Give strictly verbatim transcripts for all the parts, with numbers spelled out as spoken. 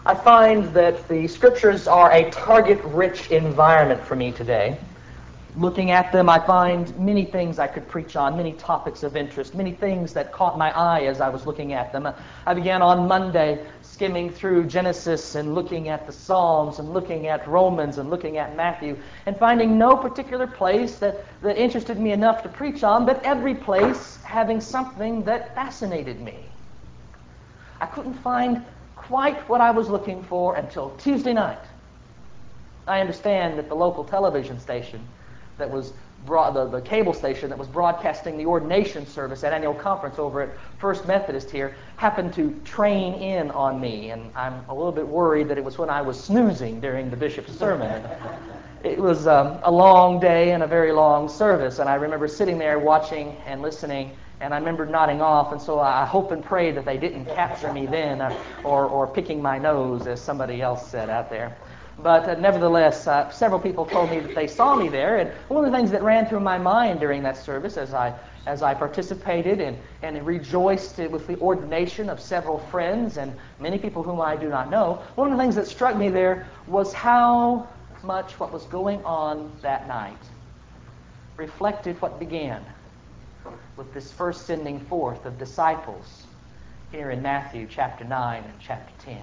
I find that the Scriptures are a target-rich environment for me today. Looking at them, I find many things I could preach on, many topics of interest, many things that caught my eye as I was looking at them. I began on Monday skimming through Genesis and looking at the Psalms and looking at Romans and looking at Matthew and finding no particular place that, that interested me enough to preach on, but every place having something that fascinated me. I couldn't find quite what I was looking for until Tuesday night. I understand that the local television station that was broad, the, the cable station that was broadcasting the ordination service at annual conference over at First Methodist here happened to train in on me, and I'm a little bit worried that it was when I was snoozing during the bishop's sermon. It was um, a long day and a very long service, and I remember sitting there watching and listening, and I remember nodding off, and so I hope and pray that they didn't capture me then, uh, or, or picking my nose, as somebody else said out there. But uh, nevertheless, uh, several people told me that they saw me there, and one of the things that ran through my mind during that service as I as I participated and, and rejoiced with the ordination of several friends and many people whom I do not know, one of the things that struck me there was how much what was going on that night reflected what began with this first sending forth of disciples here in Matthew chapter nine and chapter ten.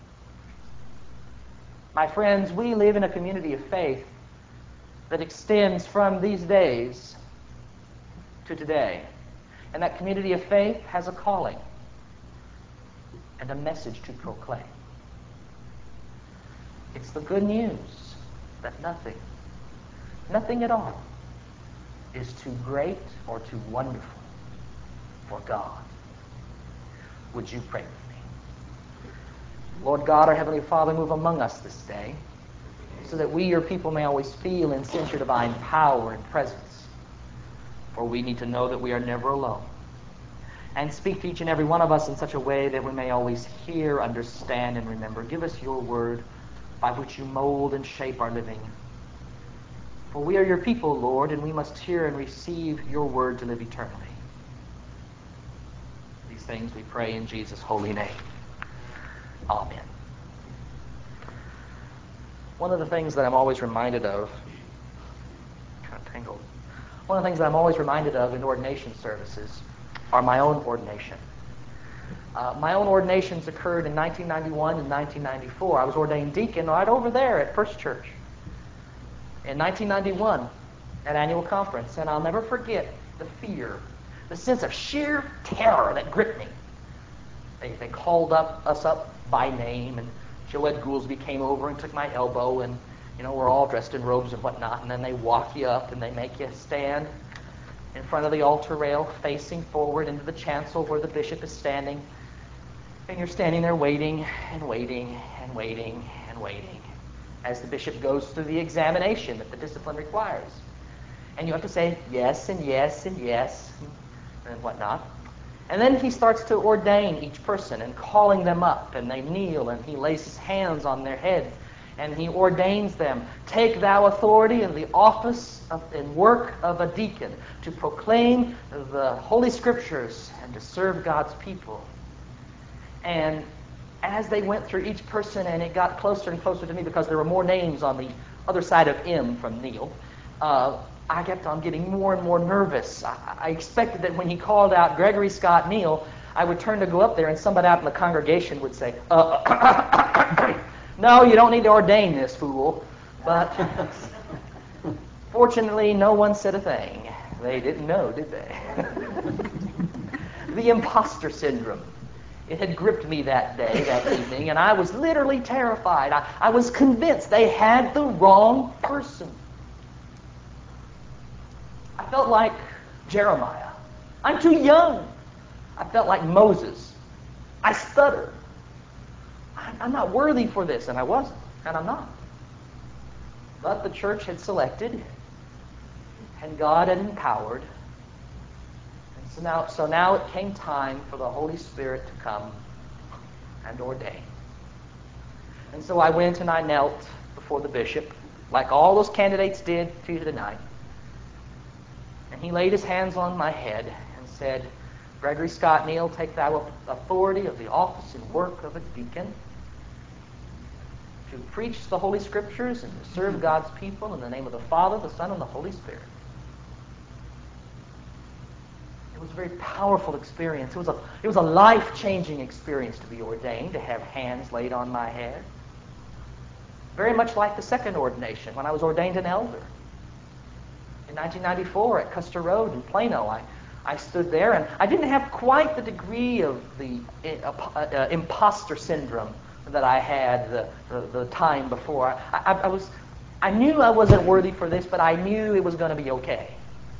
My friends, we live in a community of faith that extends from these days to today. And that community of faith has a calling and a message to proclaim. It's the good news that nothing, nothing at all, is too great or too wonderful for God. Would you pray with me? Lord God, our Heavenly Father, move among us this day so that we, your people, may always feel and sense your divine power and presence. For we need to know that we are never alone. And speak to each and every one of us in such a way that we may always hear, understand, and remember. Give us your word by which you mold and shape our living. For we are your people, Lord, and we must hear and receive your word to live eternally. These things we pray in Jesus' holy name. Amen. One of the things that I'm always reminded of, kind of tangled. One of the things that I'm always reminded of in ordination services are my own ordination. Uh, my own ordinations occurred in nineteen ninety-one and nineteen ninety-four. I was ordained deacon right over there at First Church in nineteen ninety-one at annual conference, and I'll never forget the fear, the sense of sheer terror that gripped me. They, they called up us up by name, and Joed Goolsby came over and took my elbow, and you know, we're all dressed in robes and whatnot, and then they walk you up and they make you stand in front of the altar rail, facing forward into the chancel where the bishop is standing, and you're standing there waiting and waiting and waiting and waiting as the bishop goes through the examination that the discipline requires. And you have to say yes and yes and yes and whatnot. And then he starts to ordain each person and calling them up, and they kneel, and he lays his hands on their head, and he ordains them. Take thou authority in the office of, and work of a deacon to proclaim the Holy Scriptures and to serve God's people. And as they went through each person, and it got closer and closer to me because there were more names on the other side of M from Neil, uh, I kept on getting more and more nervous. I, I expected that when he called out Gregory Scott Neal, I would turn to go up there and somebody out in the congregation would say, uh, no, you don't need to ordain this fool. But fortunately, no one said a thing. They didn't know, did they? The imposter syndrome. It had gripped me that day, that evening, and I was literally terrified. I, I was convinced they had the wrong person. I felt like Jeremiah. I'm too young. I felt like Moses. I stuttered. I'm not worthy for this, and I wasn't, and I'm not. But the church had selected, and God had empowered. And so now, so now it came time for the Holy Spirit to come and ordain. And so I went and I knelt before the bishop, like all those candidates did Tuesday night. And he laid his hands on my head and said, Gregory Scott Neal, take thou authority of the office and work of a deacon to preach the Holy Scriptures and to serve God's people in the name of the Father, the Son, and the Holy Spirit. It was a very powerful experience. It was a, it was a life-changing experience to be ordained, to have hands laid on my head. Very much like the second ordination, when I was ordained an elder. In nineteen ninety-four at Custer Road in Plano, I, I stood there, and I didn't have quite the degree of the uh, uh, imposter syndrome that I had the, the, the time before. I, I, I was, I knew I wasn't worthy for this, but I knew it was going to be okay.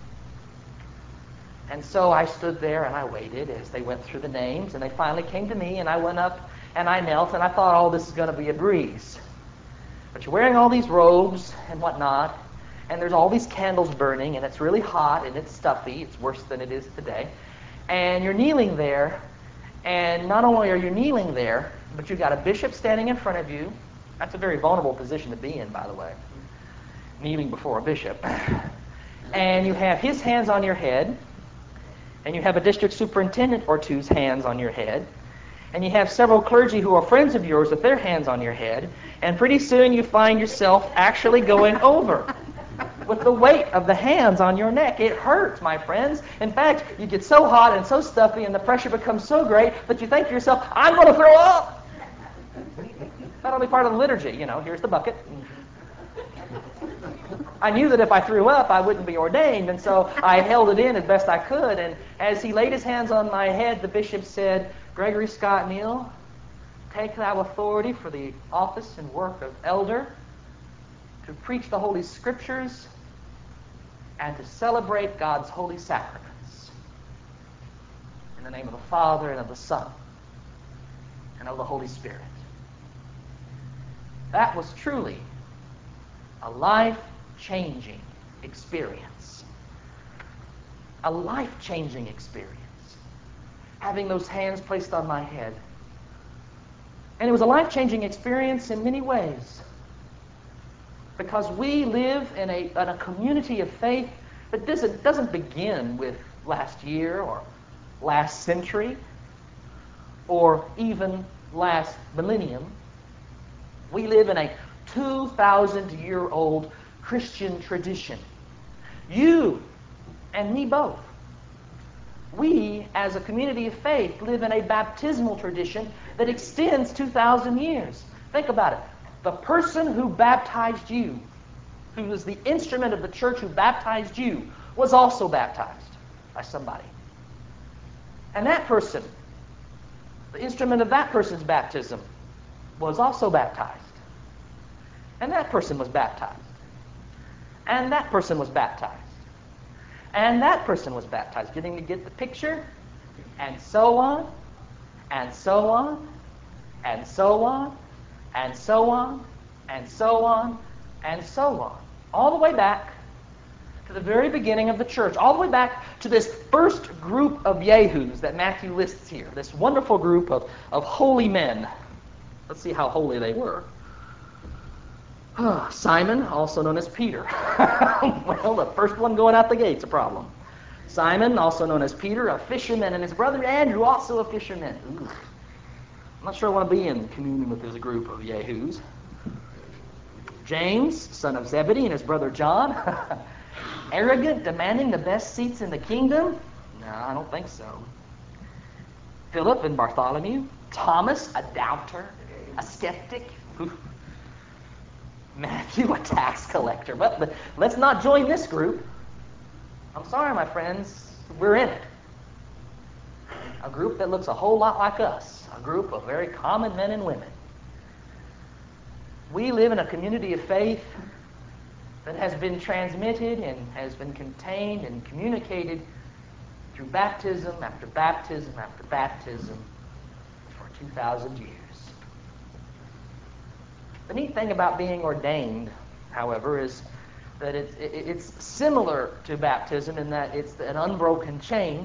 And so I stood there and I waited as they went through the names, and they finally came to me, and I went up and I knelt, and I thought, oh, this is going to be a breeze. But you're wearing all these robes and whatnot, and there's all these candles burning, and it's really hot, and it's stuffy. It's worse than it is today. And you're kneeling there, and not only are you kneeling there, but you've got a bishop standing in front of you. That's a very vulnerable position to be in, by the way, kneeling before a bishop. And you have his hands on your head, and you have a district superintendent or two's hands on your head, and you have several clergy who are friends of yours with their hands on your head, and pretty soon you find yourself actually going over with the weight of the hands on your neck. It hurts, my friends. In fact, you get so hot and so stuffy, and the pressure becomes so great that you think to yourself, I'm going to throw up. That'll be part of the liturgy. You know, here's the bucket. I knew that if I threw up, I wouldn't be ordained, and so I held it in as best I could. And as he laid his hands on my head, the bishop said, Gregory Scott Neal, take thou authority for the office and work of elder, to preach the Holy Scriptures, and to celebrate God's holy sacraments. In the name of the Father, and of the Son, and of the Holy Spirit. That was truly a life-changing experience. A life-changing experience. Having those hands placed on my head. And it was a life-changing experience in many ways. Because we live in a, in a community of faith that doesn't, doesn't begin with last year or last century or even last millennium. We live in a two thousand year old Christian tradition. You and me both. We, as a community of faith, live in a baptismal tradition that extends two thousand years. Think about it. The person who baptized you, who was the instrument of the church who baptized you, was also baptized by somebody. And that person, the instrument of that person's baptism, was also baptized. And that person was baptized. And that person was baptized. And that person was baptized. Getting to get the picture? And so on, and so on, and so on, and so on, and so on, and so on. All the way back to the very beginning of the church. All the way back to this first group of Yehus that Matthew lists here. This wonderful group of, of holy men. Let's see how holy they were. Simon, also known as Peter. Well, the first one going out the gate's a problem. Simon, also known as Peter, a fisherman, and his brother Andrew, also a fisherman. Ooh. I'm not sure I want to be in communion with this group of yahoos. James, son of Zebedee, and his brother John. Arrogant, demanding the best seats in the kingdom? No, I don't think so. Philip and Bartholomew. Thomas, a doubter, a skeptic. Ooh. Matthew, a tax collector. But, but let's not join this group. I'm sorry, my friends. We're in it. A group that looks a whole lot like us. A group of very common men and women. We live in a community of faith that has been transmitted and has been contained and communicated through baptism after baptism after baptism for two thousand years. The neat thing about being ordained, however, is that it's, it's similar to baptism in that it's an unbroken chain,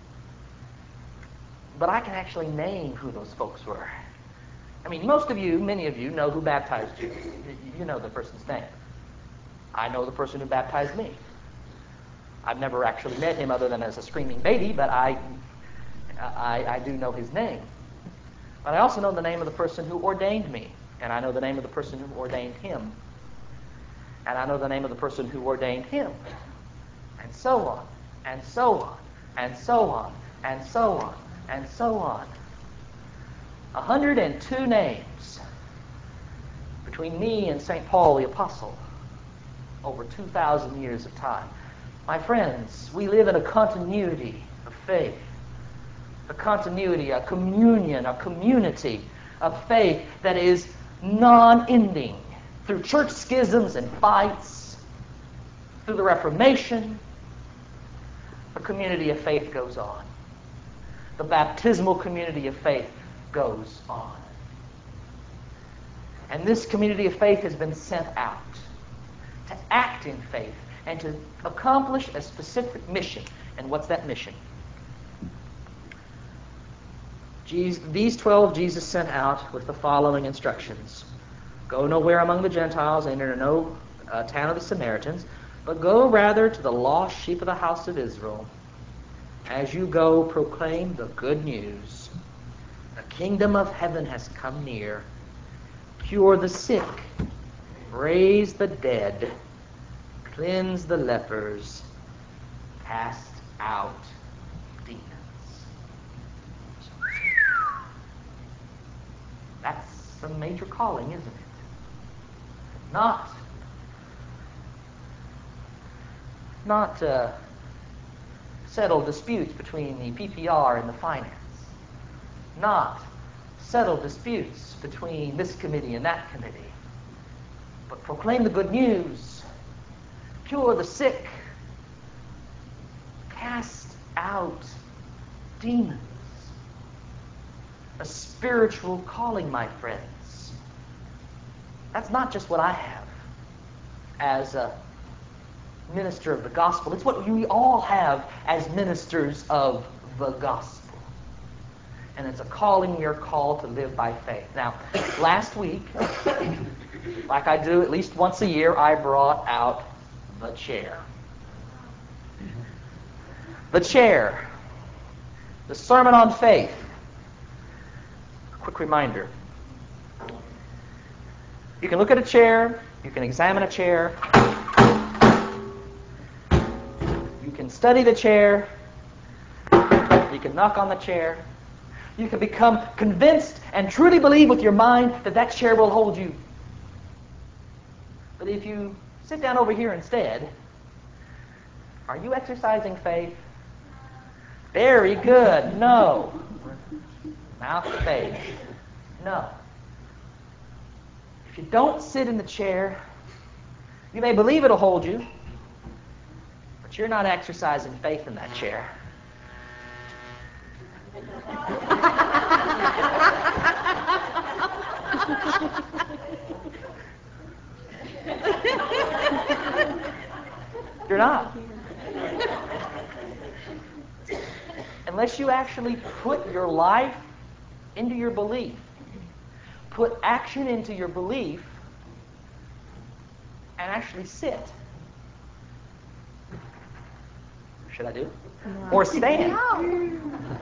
but I can actually name who those folks were. I mean, most of you, many of you, know who baptized you. You know the person's name. I know the person who baptized me. I've never actually met him other than as a screaming baby, but I, I, I do know his name. But I also know the name of the person who ordained me. And I know the name of the person who ordained him. And I know the name of the person who ordained him. And so on, and so on, and so on, and so on, and so on. A hundred and two names between me and Saint Paul the Apostle over two thousand years of time. My friends, we live in a continuity of faith. A continuity, a communion, a community of faith that is non-ending through church schisms and fights, through the Reformation. A community of faith goes on. The baptismal community of faith goes on. And this community of faith has been sent out to act in faith and to accomplish a specific mission. And what's that mission? Jesus, these twelve Jesus sent out with the following instructions. Go nowhere among the Gentiles, enter no uh, town of the Samaritans, but go rather to the lost sheep of the house of Israel. As you go, proclaim the good news. The kingdom of heaven has come near. Cure the sick, raise the dead, cleanse the lepers, cast out demons. That's a major calling, isn't it? Not, not uh, settle disputes between the P P R and the finance. Not settle disputes between this committee and that committee. But proclaim the good news. Cure the sick. Cast out demons. A spiritual calling, my friends. That's not just what I have as a minister of the gospel. It's what we all have as ministers of the gospel. And it's a calling we are called to live by faith. Now, last week, like I do at least once a year, I brought out the chair. The chair. The Sermon on Faith. Quick reminder. You can look at a chair. You can examine a chair. You can study the chair. You can knock on the chair. You can become convinced and truly believe with your mind that that chair will hold you. But if you sit down over here instead, are you exercising faith? Very good. No. Mouth of faith. No. If you don't sit in the chair, you may believe it'll hold you, but you're not exercising faith in that chair. You're not. Unless you actually put your life into your belief, put action into your belief, and actually sit. Should I do it? No. Or stand? No.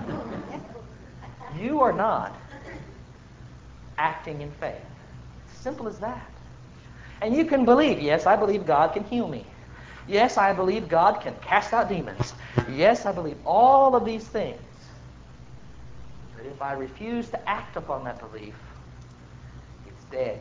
You are not acting in faith. Simple as that. And you can believe, yes, I believe God can heal me. Yes, I believe God can cast out demons. Yes, I believe all of these things. But if I refuse to act upon that belief, it's dead.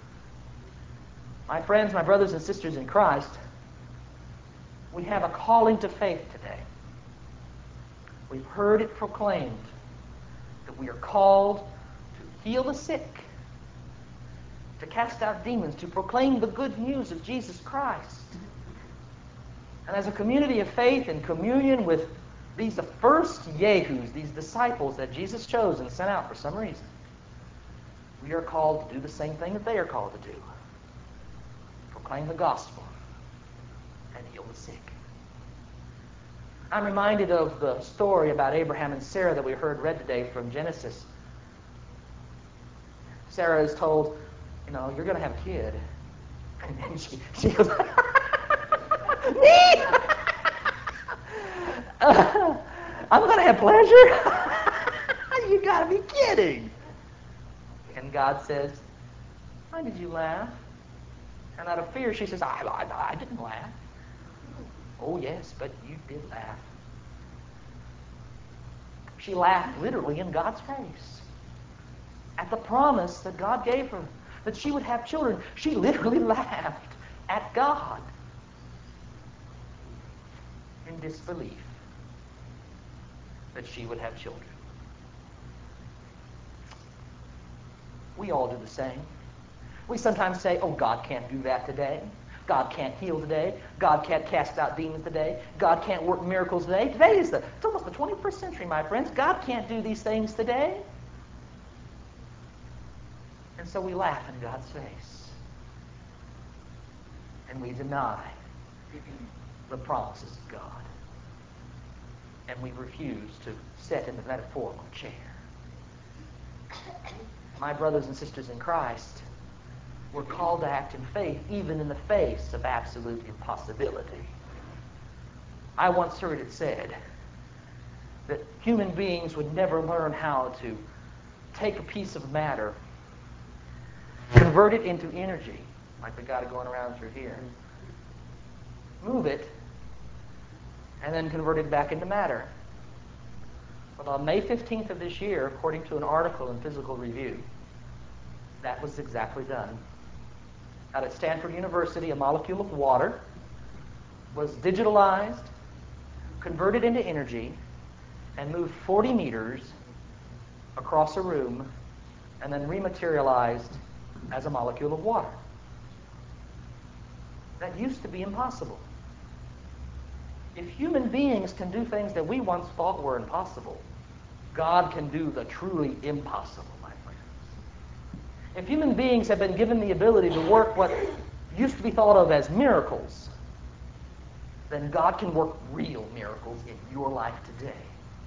My friends, my brothers and sisters in Christ, we have a calling to faith today. We've heard it proclaimed that we are called to heal the sick, to cast out demons, to proclaim the good news of Jesus Christ. And as a community of faith and communion with these the first Yehus, these disciples that Jesus chose and sent out for some reason, we are called to do the same thing that they are called to do. Proclaim the gospel and heal the sick. I'm reminded of the story about Abraham and Sarah that we heard read today from Genesis. Sarah is told, you know, you're going to have a kid. And then she, she goes, me? Uh, I'm going to have pleasure? You got to be kidding. And God says, Why did you laugh? And out of fear, she says, I, I, I didn't laugh. Oh, yes, but you did laugh. She laughed literally in God's face at the promise that God gave her, that she would have children. She literally laughed at God in disbelief that she would have children. We all do the same. We sometimes say, oh, God can't do that today. God can't heal today. God can't cast out demons today. God can't work miracles today. Today is the, it's almost the twenty-first century, my friends. God can't do these things today. And so we laugh in God's face. And we deny the promises of God. And we refuse to sit in the metaphorical chair. My brothers and sisters in Christ, we're called to act in faith even in the face of absolute impossibility. I once heard it said that human beings would never learn how to take a piece of matter, convert it into energy, like we got it going around through here, move it, and then convert it back into matter. But on May fifteenth of this year, according to an article in Physical Review, that was exactly done. Out at Stanford University, a molecule of water was digitalized, converted into energy, and moved forty meters across a room, and then rematerialized as a molecule of water. That used to be impossible. If human beings can do things that we once thought were impossible, God can do the truly impossible, my friends. If human beings have been given the ability to work what used to be thought of as miracles, then God can work real miracles in your life today.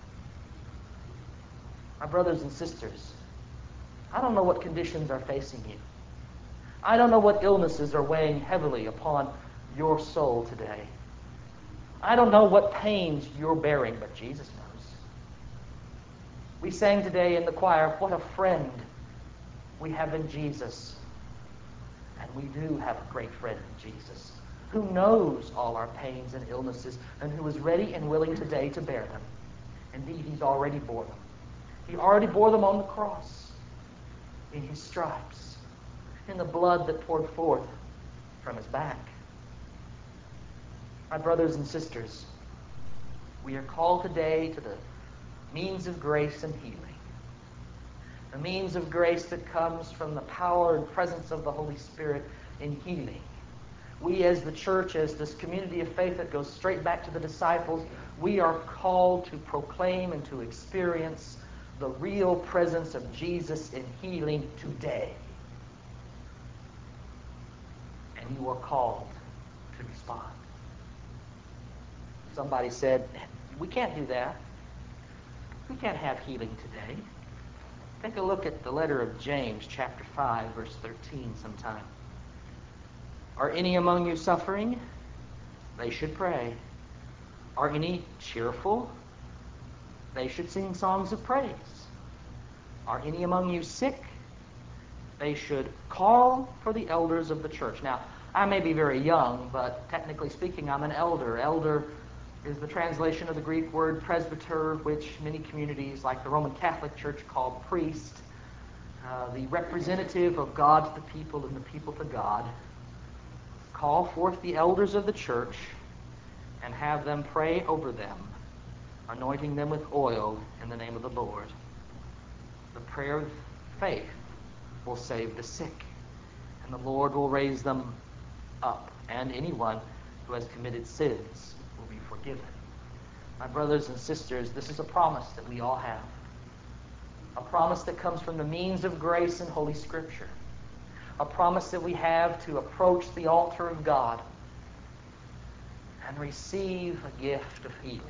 My brothers and sisters, I don't know what conditions are facing you. I don't know what illnesses are weighing heavily upon your soul today. I don't know what pains you're bearing, but Jesus knows. We sang today in the choir, what a friend we have in Jesus. And we do have a great friend in Jesus who knows all our pains and illnesses and who is ready and willing today to bear them. Indeed, he's already bore them. He already bore them on the cross, in his stripes, in the blood that poured forth from his back. My brothers and sisters, we are called today to the means of grace and healing. The means of grace that comes from the power and presence of the Holy Spirit in healing. We as the church, as this community of faith that goes straight back to the disciples, we are called to proclaim and to experience the real presence of Jesus in healing today. And you are called to respond. Somebody said, we can't do that. We can't have healing today. Take a look at the letter of James, chapter five, verse thirteen sometime. Are any among you suffering? They should pray. Are any cheerful? They should sing songs of praise. Are any among you sick? They should call for the elders of the church. Now, I may be very young, but technically speaking, I'm an elder. Elder is the translation of the Greek word presbyter, which many communities like the Roman Catholic Church call priest, uh, the representative of God to the people and the people to God. Call forth the elders of the church and have them pray over them, anointing them with oil in the name of the Lord. The prayer of faith will save the sick, and the Lord will raise them up, and anyone who has committed sins will be forgiven. My brothers and sisters, this is a promise that we all have. A promise that comes from the means of grace in Holy Scripture. A promise that we have to approach the altar of God and receive a gift of healing.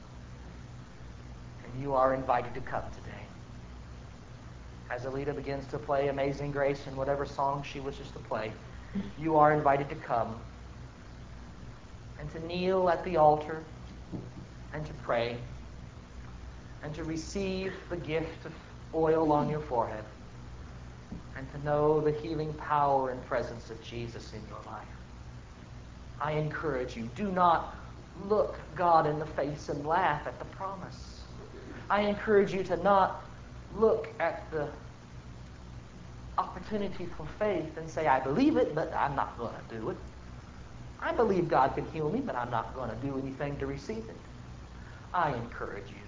And you are invited to come today. As Alita begins to play Amazing Grace in whatever song she wishes to play, you are invited to come and to kneel at the altar and to pray and to receive the gift of oil on your forehead and to know the healing power and presence of Jesus in your life. I encourage you, do not look God in the face and laugh at the promise. I encourage you to not look at the opportunity for faith and say, I believe it, but I'm not going to do it. I believe God can heal me, but I'm not going to do anything to receive it. I encourage you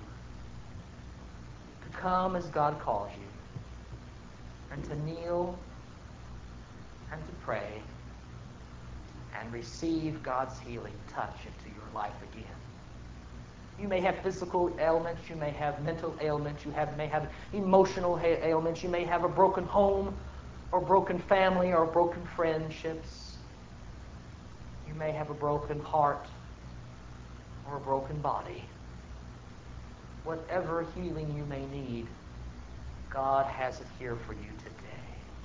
to come as God calls you and to kneel and to pray and receive God's healing touch into your life again. You may have physical ailments, you may have mental ailments, you have, may have emotional ha- ailments, you may have a broken home or broken family or broken friendships. You may have a broken heart or a broken body. Whatever healing you may need, God has it here for you today.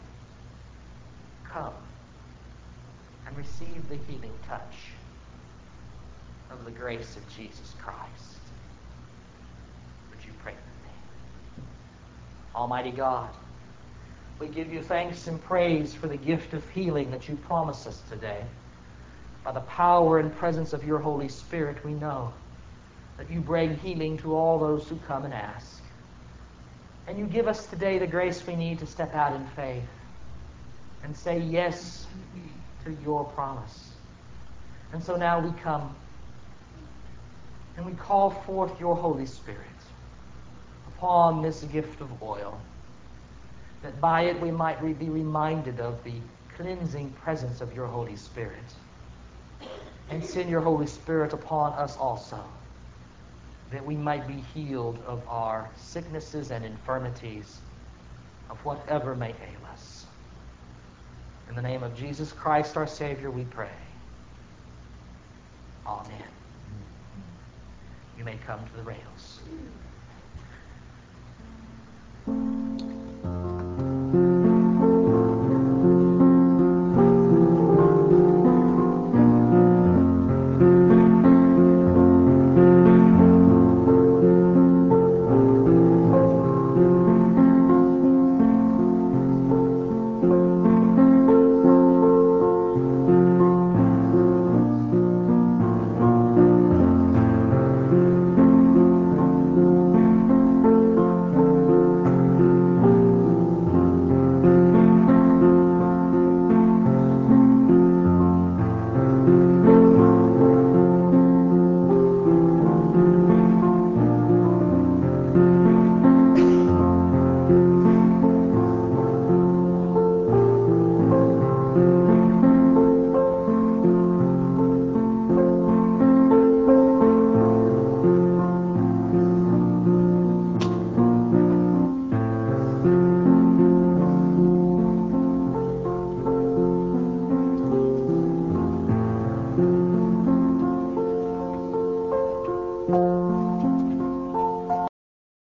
Come and receive the healing touch of the grace of Jesus Christ. Would you pray with me? Almighty God, we give you thanks and praise for the gift of healing that you promise us today. By the power and presence of your Holy Spirit, we know that you bring healing to all those who come and ask. And you give us today the grace we need to step out in faith and say yes to your promise. And so now we come and we call forth your Holy Spirit upon this gift of oil, that by it we might be reminded of the cleansing presence of your Holy Spirit. And send your Holy Spirit upon us also, that we might be healed of our sicknesses and infirmities, of whatever may ail us. In the name of Jesus Christ, our Savior, we pray. Amen. You may come to the rails.